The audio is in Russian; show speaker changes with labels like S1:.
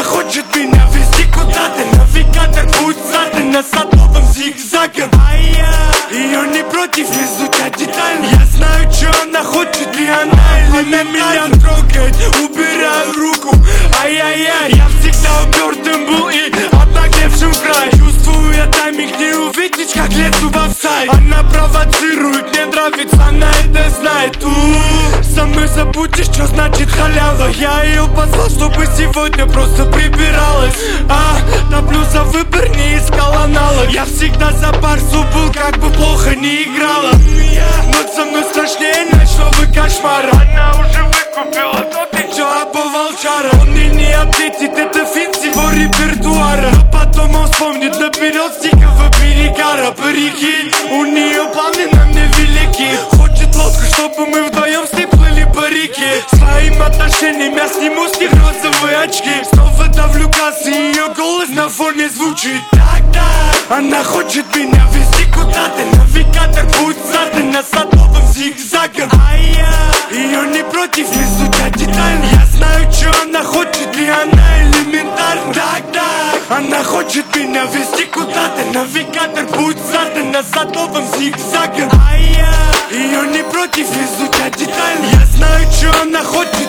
S1: Она хочет меня вести куда-то, навигатор путь задан на садовом зигзагом. А я ее не против изучать детально. Я знаю, что она хочет, и она меня трогает. Убираю руку, ай-яй-яй. Я всегда упертым был и обнаглевшим в край. Чувствую я тайминг, не увидеть, как лезу в офсайд. Она провоцирует, мне нравится, она это знает. Со мной забудешь, что значит халява. Я ее позвал, чтобы сегодня просто прибиралась. Топлю за выбор, не искал аналог. Я всегда за барсу был, как бы плохо не играла. Но со мной страшнее ночного кошмара. Она уже выкупила тот, что обувал чара. Он мне не ответит, это финт с его репертуара. Но потом он вспомнит наперед стикового перегара. Прикинь, у нее планы на мне велики. Хочет лодку, чтобы мы вдвоем с ней плыли по реке. Своим отношением я сниму с них розовые очки. Снова давлю газ, и ее голос на фоне звучит так. Она хочет меня вести куда-то, навигатор путь задан на садовом зигзагом. А я ее не против изучать детально. Я знаю, что она хочет, и она элементарна. Так, она хочет меня вести куда-то, навигатор путь задан на садовом зигзагом. А я ее не против изучать детально. Я знаю, что она хочет,